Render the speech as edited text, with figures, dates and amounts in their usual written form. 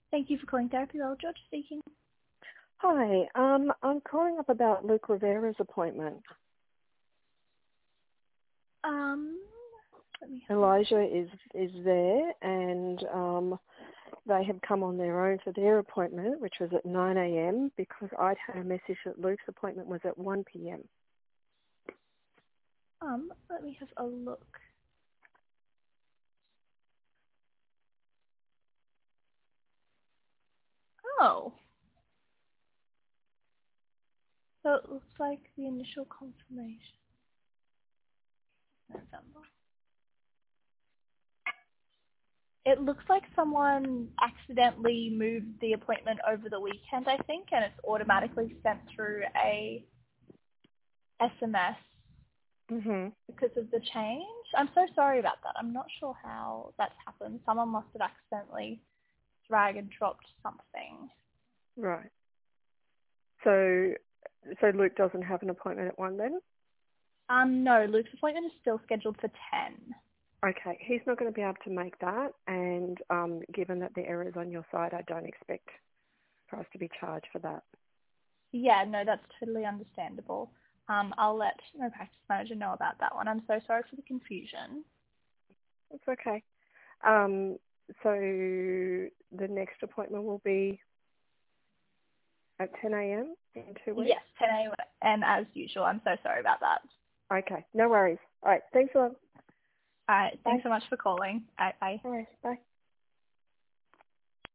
Thank you for calling Therapy Well. George speaking. Hi, I'm calling up about Luke Rivera's appointment. Let me have a look. Elijah is there, and they had come on their own for their appointment, which was at 9 a.m. because I'd had a message that Luke's appointment was at 1 p.m. Let me have a look. Oh, so it looks like the initial confirmation. November. It looks like someone accidentally moved the appointment over the weekend, I think, and it's automatically sent through a SMS Mhm. because of the change. I'm so sorry about that. I'm not sure how that's happened. Someone must have accidentally drag and dropped something. Right. So Luke doesn't have an appointment at 1 then? No, Luke's appointment is still scheduled for 10. Okay, he's not going to be able to make that, and given that the error is on your side, I don't expect for us to be charged for that. Yeah, no, that's totally understandable. I'll let my practice manager know about that one. I'm so sorry for the confusion. It's okay. Um, so the next appointment will be at 10 a.m. in 2 weeks? Yes, 10 a.m. And as usual, I'm so sorry about that. Okay, no worries. All right, thanks a lot. All right, Bye. thanks so much for calling. Bye. All right, bye.